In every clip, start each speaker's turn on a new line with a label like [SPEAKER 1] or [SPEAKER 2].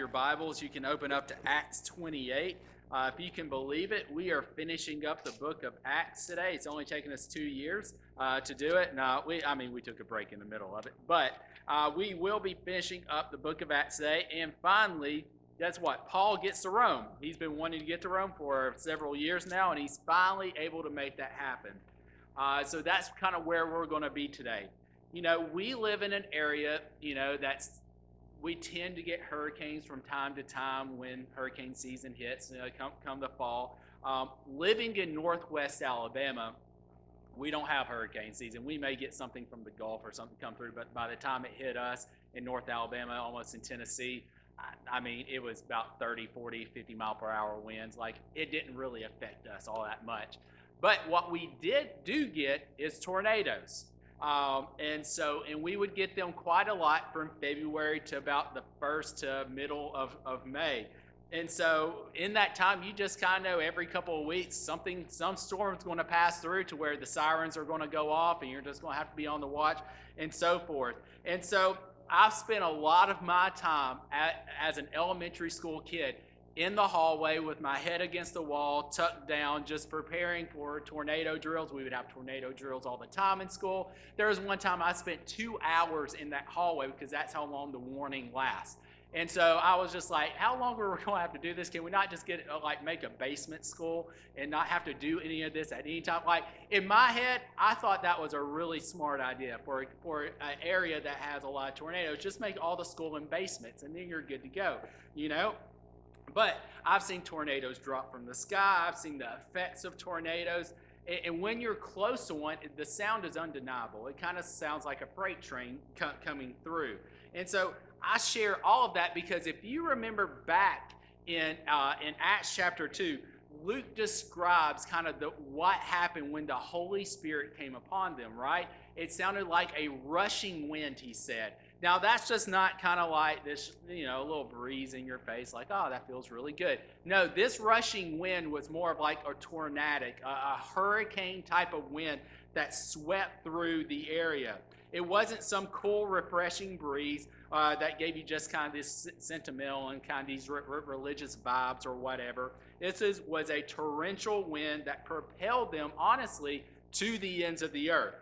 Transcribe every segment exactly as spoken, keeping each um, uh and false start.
[SPEAKER 1] your Bibles, you can open up to Acts twenty-eight. Uh, if you can believe it, we are finishing up the book of Acts today. It's only taken us two years uh, to do it. Now, we, I mean, we took a break in the middle of it, but uh, we will be finishing up the book of Acts today. And finally, guess what? Paul gets to Rome. He's been wanting to get to Rome for several years now, and he's finally able to make that happen. Uh, so that's kind of where we're going to be today. You know, we live in an area, you know, that's we tend to get hurricanes from time to time when hurricane season hits, you know, come, come the fall. Um, living in northwest Alabama, we don't have hurricane season. We may get something from the Gulf or something come through, but by the time it hit us in North Alabama, almost in Tennessee, I, I mean, it was about thirty, forty, fifty mile per hour winds. Like, it didn't really affect us all that much. But what we did do get is tornadoes. Um, and so, and we would get them quite a lot from February to about the first to middle of, of May. And so in that time, you just kind of know every couple of weeks, something, some storm's going to pass through to where the sirens are going to go off and you're just going to have to be on the watch and so forth. And so I've spent a lot of my time at, as an elementary school kid in the hallway with my head against the wall, tucked down, just preparing for tornado drills. We would have tornado drills all the time in school. There was one time I spent two hours in that hallway because that's how long the warning lasts. And so I was just like, how long are we going to have to do this? Can we not just get, like, make a basement school and not have to do any of this at any time? Like, in my head, I thought that was a really smart idea for, for an area that has a lot of tornadoes. Just make all the school in basements and then you're good to go, you know? But I've seen tornadoes drop from the sky. I've seen the effects of tornadoes. And when you're close to one, the sound is undeniable. It kind of sounds like a freight train co- coming through. And so I share all of that because if you remember back in uh, in Acts chapter two, Luke describes kind of the, what happened when the Holy Spirit came upon them, right? It sounded like a rushing wind, he said. Now, that's just not kind of like this, you know, a little breeze in your face, like, oh, that feels really good. No, this rushing wind was more of like a tornadic, a, a hurricane type of wind that swept through the area. It wasn't some cool, refreshing breeze uh, that gave you just kind of this sentimental and kind of these re- re- religious vibes or whatever. This is, was a torrential wind that propelled them, honestly, to the ends of the earth.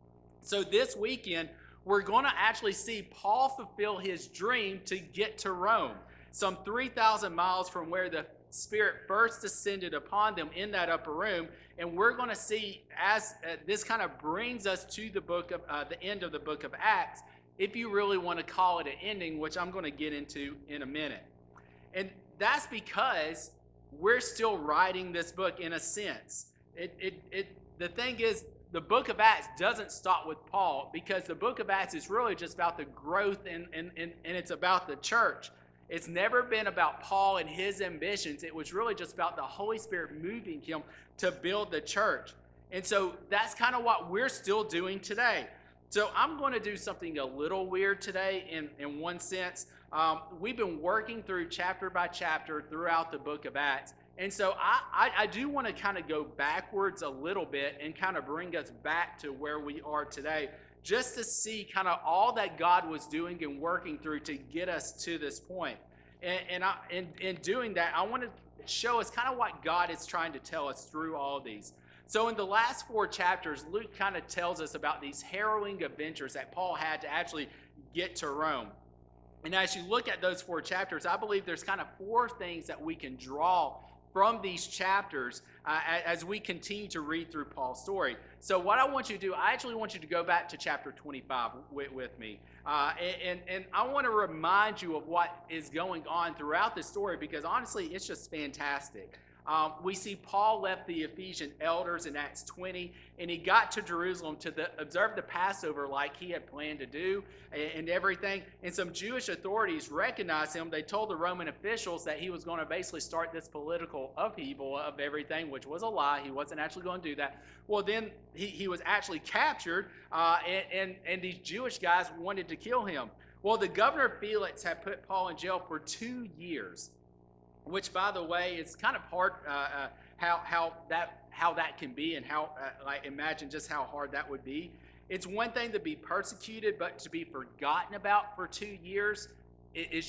[SPEAKER 1] So this weekend, we're going to actually see Paul fulfill his dream to get to Rome, some three thousand miles from where the Spirit first descended upon them in that upper room. And we're going to see as uh, this kind of brings us to the book of uh, the end of the book of Acts, if you really want to call it an ending, which I'm going to get into in a minute. And that's because we're still writing this book in a sense. It, it, it, the thing is, the book of Acts doesn't stop with Paul because the book of Acts is really just about the growth and, and, and, and it's about the church. It's never been about Paul and his ambitions. It was really just about the Holy Spirit moving him to build the church. And so that's kind of what we're still doing today. So I'm going to do something a little weird today in, in one sense. Um, we've been working through chapter by chapter throughout the book of Acts. And so I, I, I do want to kind of go backwards a little bit and kind of bring us back to where we are today, just to see kind of all that God was doing and working through to get us to this point. And, and I, in, in doing that, I want to show us kind of what God is trying to tell us through all these. So in the last four chapters, Luke kind of tells us about these harrowing adventures that Paul had to actually get to Rome. And as you look at those four chapters, I believe there's kind of four things that we can draw from these chapters uh, as we continue to read through Paul's story. So what I want you to do, I actually want you to go back to chapter twenty-five with, with me. Uh, and, and I want to remind you of what is going on throughout the story because honestly, it's just fantastic. Um, we see Paul left the Ephesian elders in Acts twenty, and he got to Jerusalem to the, observe the Passover like he had planned to do and, and everything. And some Jewish authorities recognized him. They told the Roman officials that he was going to basically start this political upheaval of everything, which was a lie. He wasn't actually going to do that. Well, then he, he was actually captured, uh, and, and, and these Jewish guys wanted to kill him. Well, the governor Felix had put Paul in jail for two years. Which, by the way, is kind of hard. Uh, uh, how how that how that can be, and how uh, like imagine just how hard that would be. It's one thing to be persecuted, but to be forgotten about for two years, it, it's just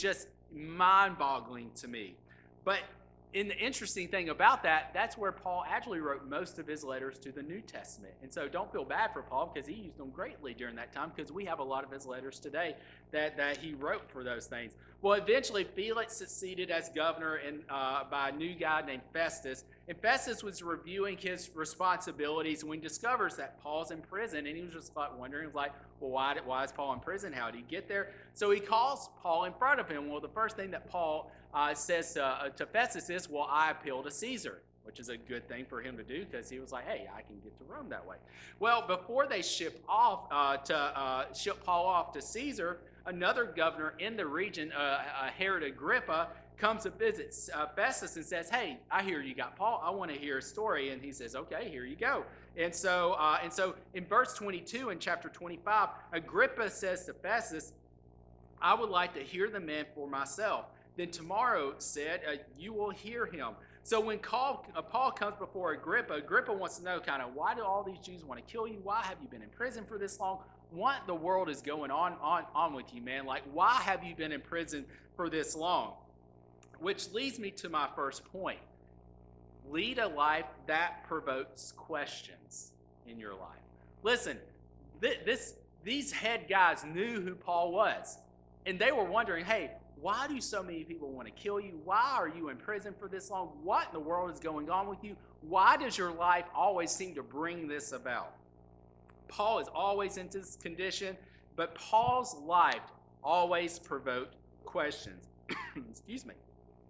[SPEAKER 1] mind-boggling to me. But in the interesting thing about that, that's where Paul actually wrote most of his letters to the New Testament. And so don't feel bad for Paul because he used them greatly during that time, because we have a lot of his letters today that, that he wrote for those things. Well, eventually Felix succeeded as governor in, uh, by a new guy named Festus. And Festus was reviewing his responsibilities when he discovers that Paul's in prison. And he was just like wondering, like, well, why, did, why is Paul in prison? How did he get there? So he calls Paul in front of him. Well, the first thing that Paul uh, says uh, to Festus is, well, I appeal to Caesar, which is a good thing for him to do because he was like, hey, I can get to Rome that way. Well, before they ship off uh, to uh, ship Paul off to Caesar, another governor in the region, uh, uh, Herod Agrippa, comes to visit uh, Festus and says, hey, I hear you got Paul. I want to hear his story. And he says, okay, here you go. And so, uh, and so in verse twenty-two in chapter twenty-five, Agrippa says to Festus, I would like to hear the man for myself. Then tomorrow said, uh, you will hear him. So when Paul, uh, Paul comes before Agrippa, Agrippa wants to know kind of, why do all these Jews want to kill you? Why have you been in prison for this long? What in the world is going on, on, on with you, man? Like, why have you been in prison for this long? Which leads me to my first point. Lead a life that provokes questions in your life. Listen, th- this, these head guys knew who Paul was. And they were wondering, hey, why do so many people want to kill you? Why are you in prison for this long? What in the world is going on with you? Why does your life always seem to bring this about? Paul is always in this condition, but Paul's life always provoked questions. Excuse me.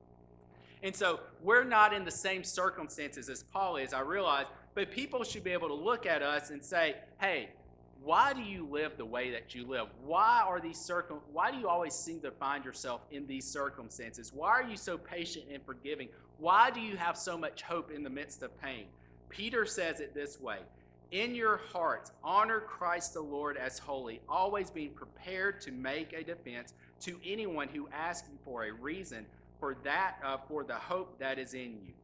[SPEAKER 1] And so we're not in the same circumstances as Paul is, I realize, but people should be able to look at us and say, hey, why do you live the way that you live? Why are these circum? Why do you always seem to find yourself in these circumstances? Why are you so patient and forgiving? Why do you have so much hope in the midst of pain? Peter says it this way, in your hearts, honor Christ the Lord as holy, always being prepared to make a defense to anyone who asks you for a reason for that, uh, for the hope that is in you.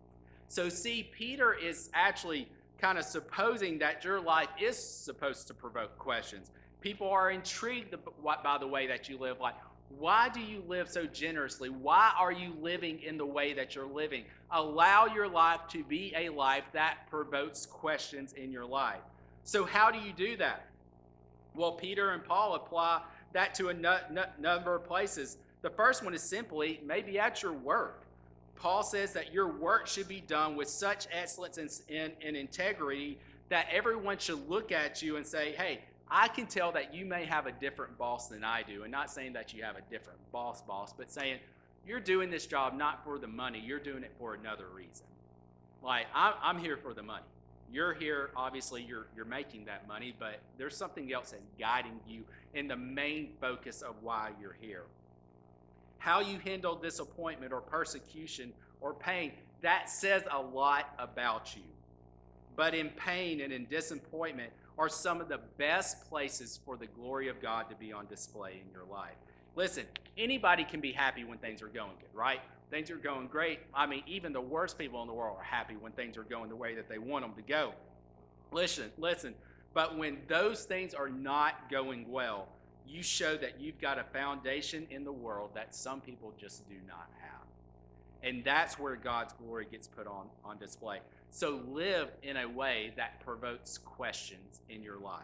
[SPEAKER 1] So see, Peter is actually kind of supposing that your life is supposed to provoke questions. People are intrigued by the way that you live. Like, why do you live so generously? Why are you living in the way that you're living? Allow your life to be a life that provokes questions in your life. So how do you do that? Well, Peter and Paul apply that to a number of places. The first one is simply maybe at your work. Paul says that your work should be done with such excellence and, and, and integrity that everyone should look at you and say, hey, I can tell that you may have a different boss than I do. And not saying that you have a different boss boss, but saying you're doing this job not for the money. You're doing it for another reason. Like, I'm, I'm here for the money. You're here, obviously, you're, you're making that money, but there's something else that's guiding you in the main focus of why you're here. How you handle disappointment or persecution or pain, that says a lot about you. But in pain and in disappointment are some of the best places for the glory of God to be on display in your life. Listen, anybody can be happy when things are going good, right? Things are going great. I mean, even the worst people in the world are happy when things are going the way that they want them to go. Listen, listen, but when those things are not going well, you show that you've got a foundation in the world that some people just do not have. And that's where God's glory gets put on, on display. So live in a way that provokes questions in your life.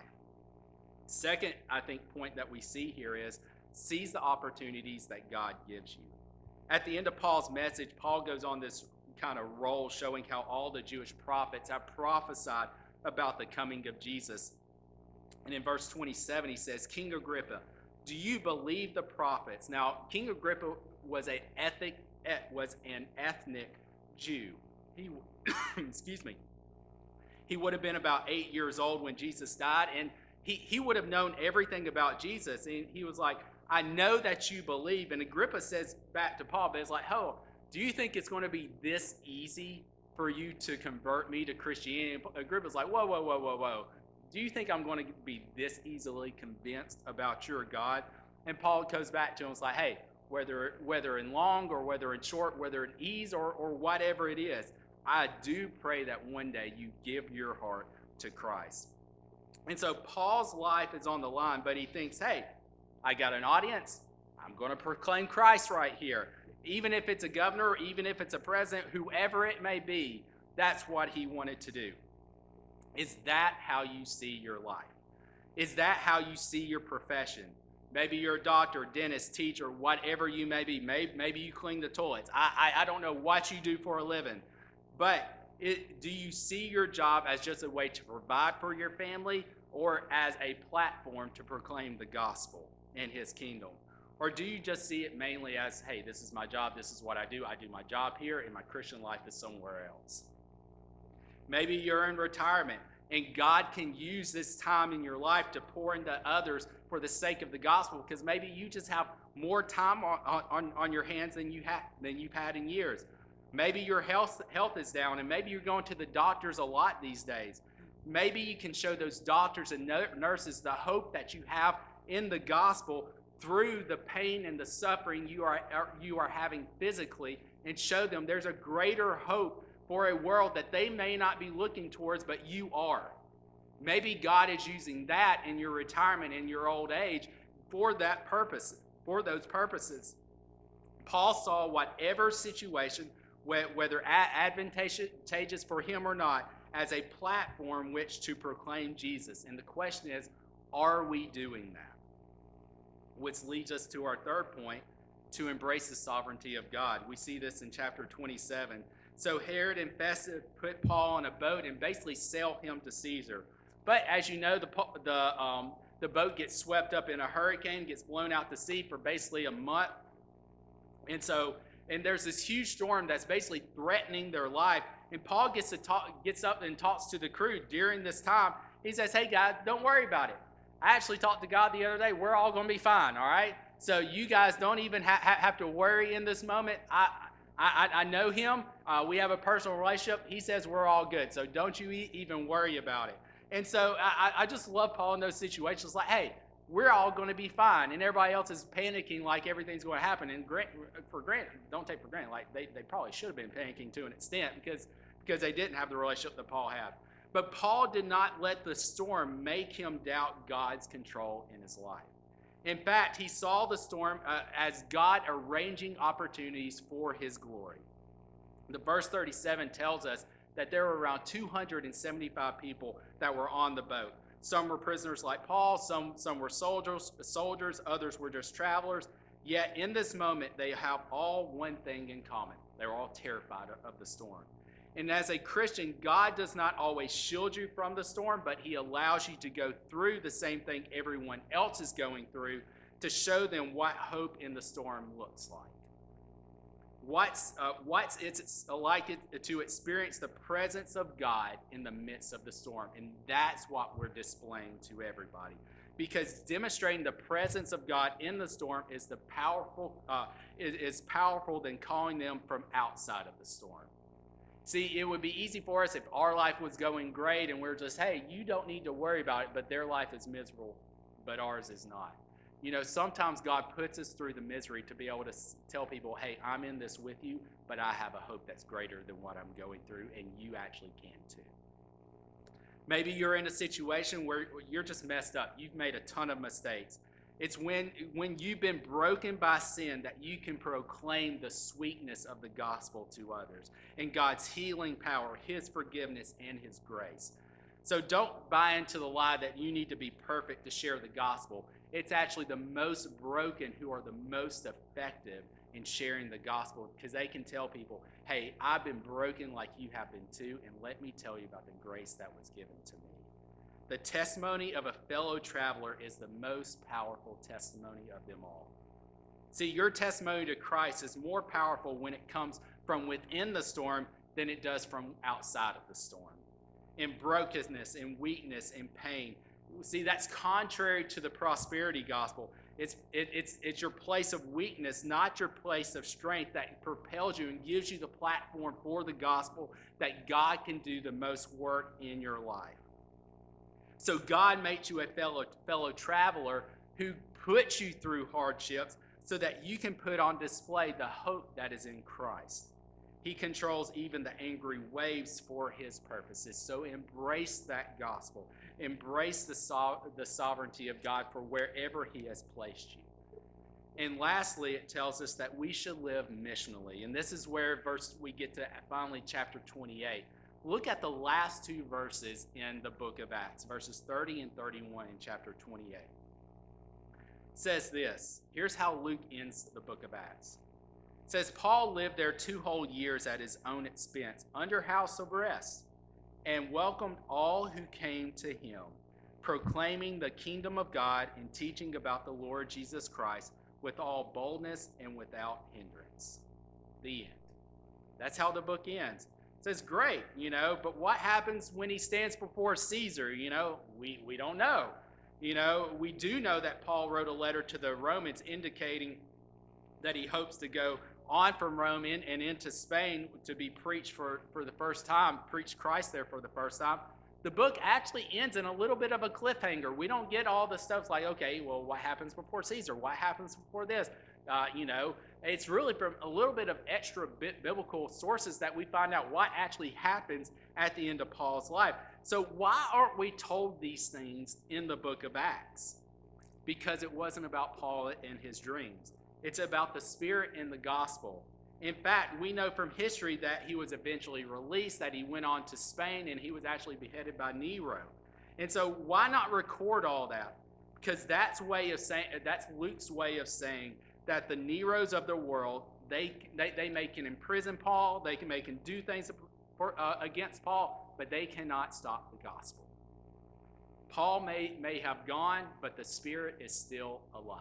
[SPEAKER 1] Second, I think, point that we see here is seize the opportunities that God gives you. At the end of Paul's message, Paul goes on this kind of roll showing how all the Jewish prophets have prophesied about the coming of Jesus. And in verse twenty-seven, he says, King Agrippa, do you believe the prophets? Now, King Agrippa was a ethnic, was an ethnic Jew. He, excuse me. He would have been about eight years old when Jesus died, and he, he would have known everything about Jesus. And he was like, I know that you believe. And Agrippa says back to Paul, but it's like, oh, do you think it's going to be this easy for you to convert me to Christianity? And Agrippa's like, whoa, whoa, whoa, whoa, whoa. Do you think I'm going to be this easily convinced about your God? And Paul goes back to him and is like, hey, whether whether in long or whether in short, whether in ease or, or whatever it is, I do pray that one day you give your heart to Christ. And so Paul's life is on the line, but he thinks, hey, I got an audience. I'm going to proclaim Christ right here. Even if it's a governor, even if it's a president, whoever it may be, that's what he wanted to do. Is that how you see your life? Is that how you see your profession? Maybe you're a doctor, dentist, teacher, whatever you may be. Maybe, maybe you clean the toilets. I, I, I don't know what you do for a living. But it, do you see your job as just a way to provide for your family or as a platform to proclaim the gospel and his kingdom? Or do you just see it mainly as, hey, this is my job, this is what I do, I do my job here, and my Christian life is somewhere else? Maybe you're in retirement, and God can use this time in your life to pour into others for the sake of the gospel, because maybe you just have more time on, on, on your hands than, you ha- than you've had in years. Maybe your health, health is down, and maybe you're going to the doctors a lot these days. Maybe you can show those doctors and nurses the hope that you have in the gospel through the pain and the suffering you are, you are having physically, and show them there's a greater hope for a world that they may not be looking towards, but you are. Maybe God is using that in your retirement, in your old age, for that purpose, for those purposes. Paul saw whatever situation, whether advantageous for him or not, as a platform which to proclaim Jesus. And the question is, are we doing that? Which leads us to our third point, to embrace the sovereignty of God. We see this in chapter twenty-seven. So Herod and Festus put Paul on a boat and basically sail him to Caesar. But as you know, the the um, the boat gets swept up in a hurricane, gets blown out to sea for basically a month. And so, and there's this huge storm that's basically threatening their life. And Paul gets to talk, gets up and talks to the crew during this time. He says, "Hey guys, don't worry about it. I actually talked to God the other day. We're all going to be fine, all right? So you guys don't even ha- ha- have to worry in this moment. I I, I know him. Uh, we have a personal relationship. He says we're all good. So don't you e- even worry about it." And so I, I just love Paul in those situations. Like, hey, we're all going to be fine. And everybody else is panicking like everything's going to happen. And grant, for granted, don't take for granted, like they, they probably should have been panicking to an extent because, because they didn't have the relationship that Paul had. But Paul did not let the storm make him doubt God's control in his life. In fact, he saw the storm uh, as God arranging opportunities for his glory. The verse thirty-seven tells us that there were around two hundred seventy-five people that were on the boat. Some were prisoners like Paul, some, some were soldiers, soldiers, others were just travelers. Yet in this moment, they have all one thing in common. They were all terrified of, of the storm. And as a Christian, God does not always shield you from the storm, but he allows you to go through the same thing everyone else is going through to show them what hope in the storm looks like. What's, uh, what's it's like it, to experience the presence of God in the midst of the storm. And that's what we're displaying to everybody. Because demonstrating the presence of God in the storm is the powerful uh, is, is powerful than calling them from outside of the storm. See, it would be easy for us if our life was going great and we're just, hey, you don't need to worry about it, but their life is miserable, but ours is not. You know, sometimes God puts us through the misery to be able to tell people, hey, I'm in this with you, but I have a hope that's greater than what I'm going through, and you actually can too. Maybe you're in a situation where you're just messed up. You've made a ton of mistakes. It's when, when you've been broken by sin that you can proclaim the sweetness of the gospel to others and God's healing power, his forgiveness, and his grace. So don't buy into the lie that you need to be perfect to share the gospel. It's actually the most broken who are the most effective in sharing the gospel because they can tell people, hey, I've been broken like you have been too, and let me tell you about the grace that was given to me. The testimony of a fellow traveler is the most powerful testimony of them all. See, your testimony to Christ is more powerful when it comes from within the storm than it does from outside of the storm. In brokenness, in weakness, in pain. See, that's contrary to the prosperity gospel. It's, it, it's, it's your place of weakness, not your place of strength, that propels you and gives you the platform for the gospel that God can do the most work in your life. So God makes you a fellow, fellow traveler who puts you through hardships so that you can put on display the hope that is in Christ. He controls even the angry waves for his purposes. So embrace that gospel. Embrace the, so- the sovereignty of God for wherever he has placed you. And lastly, it tells us that we should live missionally. And this is where verse we get to finally chapter twenty-eight. Look at the last two verses in the book of Acts, verses thirty and thirty-one in chapter twenty-eight. It says this. Here's how Luke ends the book of Acts. It says, Paul lived there two whole years at his own expense, under house arrest, and welcomed all who came to him, proclaiming the kingdom of God and teaching about the Lord Jesus Christ with all boldness and without hindrance. The end. That's how the book ends. It says, great, you know, but what happens when he stands before Caesar? You know, we, we don't know. You know, we do know that Paul wrote a letter to the Romans indicating that he hopes to go on from Rome in, and into Spain to be preached for, for the first time, preach Christ there for the first time. The book actually ends in a little bit of a cliffhanger. We don't get all the stuff like, okay, well, what happens before Caesar? What happens before this? Uh, you know, it's really from a little bit of extra biblical sources that we find out what actually happens at the end of Paul's life. So why aren't we told these things in the book of Acts? Because it wasn't about Paul and his dreams. It's about the Spirit and the gospel. In fact, we know from history that he was eventually released, that he went on to Spain, and he was actually beheaded by Nero. And so why not record all that? Because that's way of saying that's Luke's way of saying that the Neros of the world, they they, they may can imprison Paul, they can make him do things for, uh, against Paul, but they cannot stop the gospel. Paul may, may have gone, but the Spirit is still alive.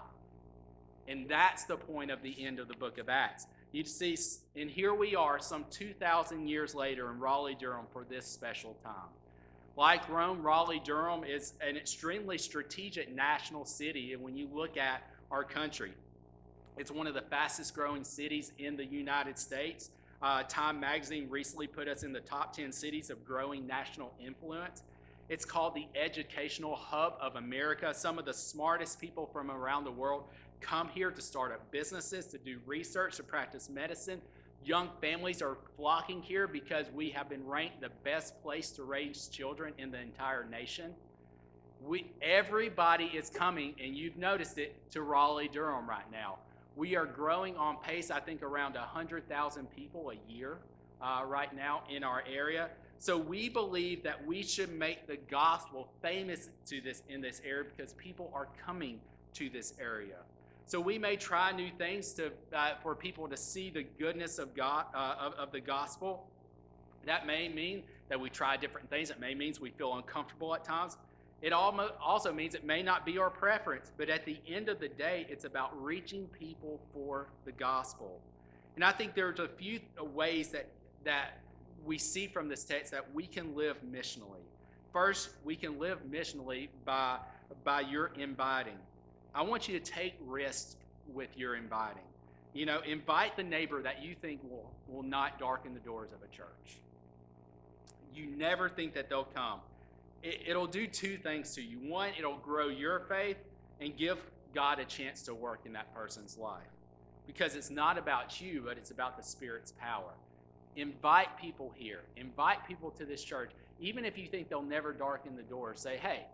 [SPEAKER 1] And that's the point of the end of the book of Acts. You see, and here we are some two thousand years later in Raleigh-Durham for this special time. Like Rome, Raleigh-Durham is an extremely strategic national city. And when you look at our country, it's one of the fastest growing cities in the United States. Uh, Time magazine recently put us in the top ten cities of growing national influence. It's called the educational hub of America. Some of the smartest people from around the world come here to start up businesses, to do research, to practice medicine. Young families are flocking here because we have been ranked the best place to raise children in the entire nation. We, everybody is coming, and you've noticed it, to Raleigh-Durham right now. We are growing on pace, I think, around one hundred thousand people a year uh, right now in our area. So we believe that we should make the gospel famous to this in this area because people are coming to this area. So we may try new things to uh, for people to see the goodness of God uh, of, of the gospel. That may mean that we try different things. It may mean we feel uncomfortable at times. It also means it may not be our preference, but at the end of the day, it's about reaching people for the gospel. And I think there's a few ways that that we see from this text that we can live missionally. First, we can live missionally by by your inviting. I want you to take risks with your inviting. You know, invite the neighbor that you think will, will not darken the doors of a church. You never think that they'll come. It, it'll do two things to you. One, it'll grow your faith and give God a chance to work in that person's life. Because it's not about you, but it's about the Spirit's power. Invite people here. Invite people to this church. Even if you think they'll never darken the door, say, hey,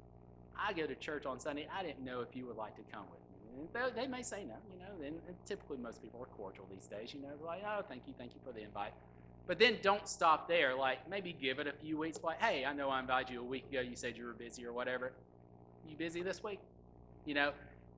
[SPEAKER 1] I go to church on Sunday. I didn't know if you would like to come with me. And they may say no, you know, and typically most people are cordial these days, you know, like, oh, thank you, thank you for the invite. But then don't stop there. Like, maybe give it a few weeks. Like, hey, I know I invited you a week ago. You said you were busy or whatever. You busy this week? You know,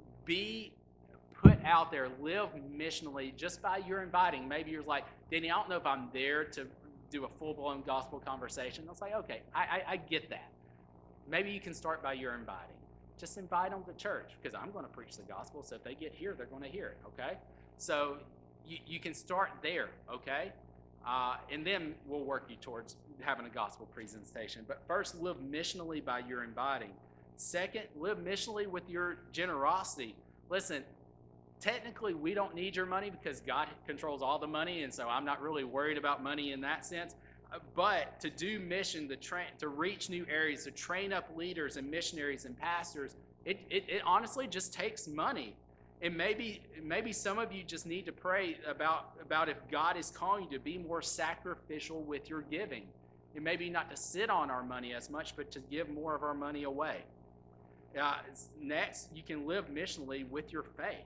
[SPEAKER 1] be put out there. Live missionally just by your inviting. Maybe you're like, Danny, I don't know if I'm there to do a full-blown gospel conversation. I was like, okay, I, I, I get that. Maybe you can start by your inviting. Just invite them to church because I'm going to preach the gospel. So if they get here, they're going to hear it, okay? So you, you can start there, okay? Uh, and then we'll work you towards having a gospel presentation. But first, live missionally by your inviting. Second, live missionally with your generosity. Listen, technically, we don't need your money because God controls all the money, and so I'm not really worried about money in that sense. But to do mission, to train, to reach new areas, to train up leaders and missionaries and pastors, it, it, it honestly just takes money. And maybe maybe some of you just need to pray about, about if God is calling you to be more sacrificial with your giving. And maybe not to sit on our money as much, but to give more of our money away. Uh, next, you can live missionally with your faith.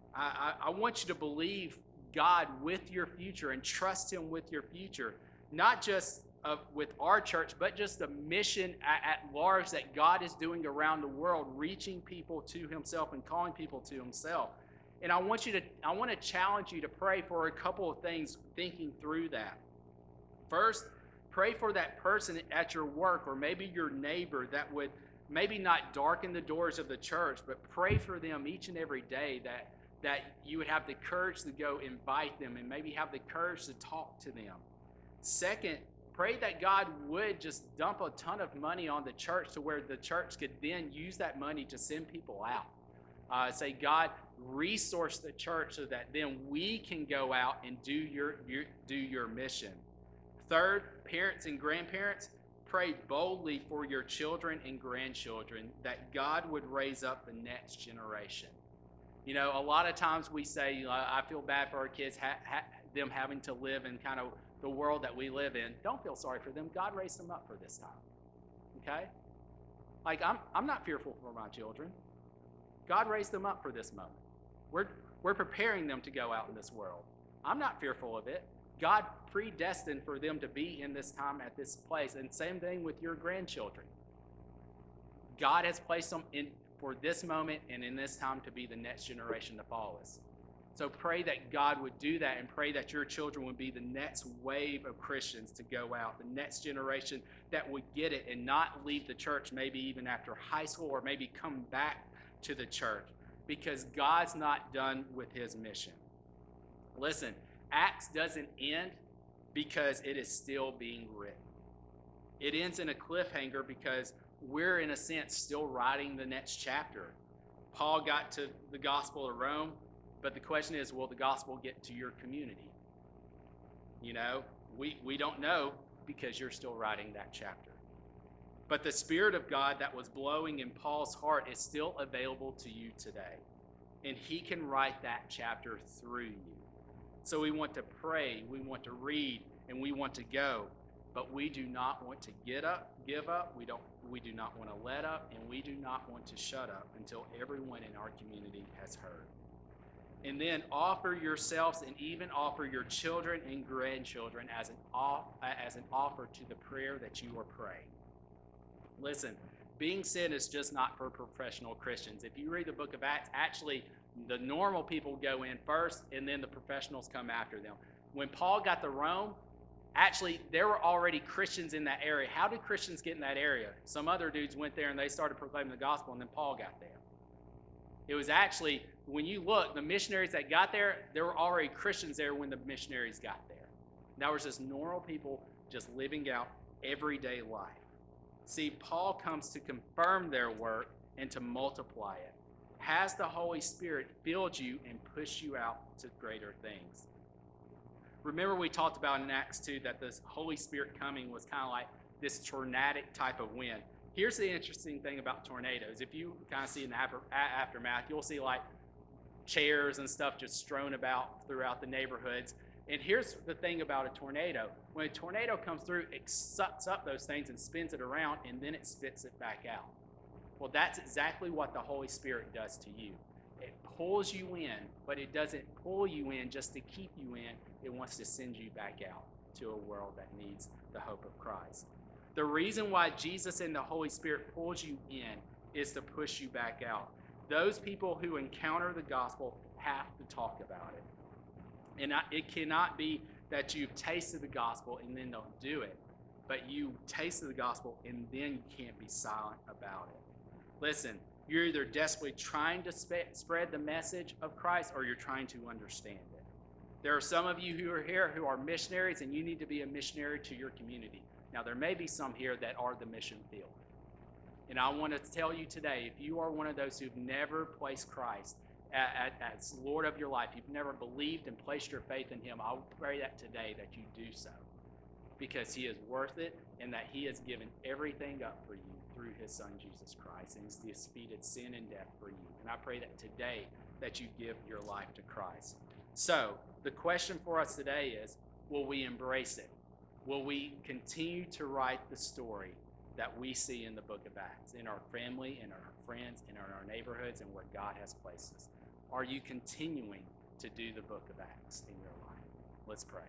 [SPEAKER 1] I, I, I want you to believe God with your future and trust Him with your future, not just uh, with our church, but just the mission at, at large that God is doing around the world, reaching people to Himself and calling people to Himself. And I want you to, I want to challenge you to pray for a couple of things, thinking through that. First, pray for that person at your work or maybe your neighbor that would maybe not darken the doors of the church, but pray for them each and every day that, that you would have the courage to go invite them and maybe have the courage to talk to them. Second, pray that God would just dump a ton of money on the church to where the church could then use that money to send people out. Uh, say, God, resource the church so that then we can go out and do your, your do your mission. Third, parents and grandparents, pray boldly for your children and grandchildren that God would raise up the next generation. You know, a lot of times we say, you know, I feel bad for our kids, ha- ha- them having to live in kind of the world that we live in. Don't feel sorry for them. God raised them up for this time. Okay? Like, I'm, I'm not fearful for my children. God raised them up for this moment. We're, we're preparing them to go out in this world. I'm not fearful of it. God predestined for them to be in this time at this place. And same thing with your grandchildren. God has placed them in for this moment and in this time to be the next generation to follow us. So pray that God would do that and pray that your children would be the next wave of Christians to go out, the next generation that would get it and not leave the church maybe even after high school or maybe come back to the church, because God's not done with His mission. Listen, Acts doesn't end because it is still being written. It ends in a cliffhanger because we're, in a sense, still writing the next chapter. Paul got to the gospel of Rome, but the question is, will the gospel get to your community? You know, we, we don't know because you're still writing that chapter. But the Spirit of God that was blowing in Paul's heart is still available to you today. And He can write that chapter through you. So we want to pray, we want to read, and we want to go. But we do not want to get up, give up. We don't. We do not want to let up, and we do not want to shut up until everyone in our community has heard. And then offer yourselves and even offer your children and grandchildren as an off, as an offer to the prayer that you are praying. Listen, being sent is just not for professional Christians. If you read the book of Acts, actually the normal people go in first, and then the professionals come after them. When Paul got to Rome, actually, there were already Christians in that area. How did Christians get in that area? Some other dudes went there and they started proclaiming the gospel, and then Paul got there. It was actually, when you look, the missionaries that got there, there were already Christians there when the missionaries got there. That was just normal people just living out everyday life. See, Paul comes to confirm their work and to multiply it. Has the Holy Spirit filled you and pushed you out to greater things? Remember we talked about in Acts two that this Holy Spirit coming was kind of like this tornadic type of wind. Here's the interesting thing about tornadoes. If you kind of see in the after, aftermath, you'll see like chairs and stuff just strewn about throughout the neighborhoods. And here's the thing about a tornado. When a tornado comes through, it sucks up those things and spins it around, and then it spits it back out. Well, that's exactly what the Holy Spirit does to you. It pulls you in, but it doesn't pull you in just to keep you in. It wants to send you back out to a world that needs the hope of Christ. The reason why Jesus and the Holy Spirit pulls you in is to push you back out. Those people who encounter the gospel have to talk about it. And it cannot be that you've tasted the gospel and then don't do it, but you tasted the gospel and then you can't be silent about it. Listen, you're either desperately trying to sp- spread the message of Christ or you're trying to understand it. There are some of you who are here who are missionaries, and you need to be a missionary to your community. Now, there may be some here that are the mission field. And I want to tell you today, if you are one of those who've never placed Christ as Lord of your life, you've never believed and placed your faith in Him, I pray that today that you do so, because He is worth it and that He has given everything up for you through His Son, Jesus Christ, and He's defeated sin and death for you. And I pray that today that you give your life to Christ. So the question for us today is, will we embrace it? Will we continue to write the story that we see in the book of Acts, in our family, in our friends, in our neighborhoods, and where God has placed us? Are you continuing to do the book of Acts in your life? Let's pray.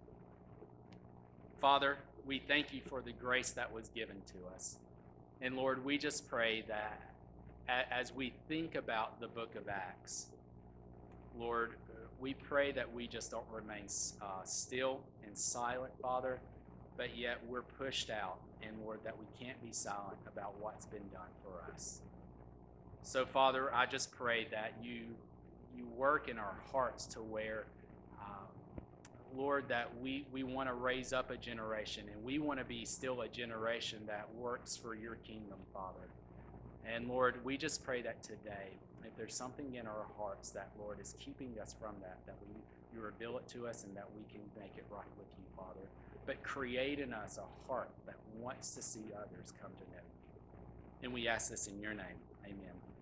[SPEAKER 1] Father, we thank you for the grace that was given to us. And Lord, we just pray that as we think about the book of Acts, Lord, we pray that we just don't remain uh, still and silent, Father, but yet we're pushed out, and Lord, that we can't be silent about what's been done for us. So, Father, I just pray that you you work in our hearts to where, uh, Lord, that we, we want to raise up a generation, and we want to be still a generation that works for your kingdom, Father. And Lord, we just pray that today, if there's something in our hearts that, Lord, is keeping us from that, that we you reveal it to us and that we can make it right with you, Father. But create in us a heart that wants to see others come to know you. And we ask this in your name. Amen.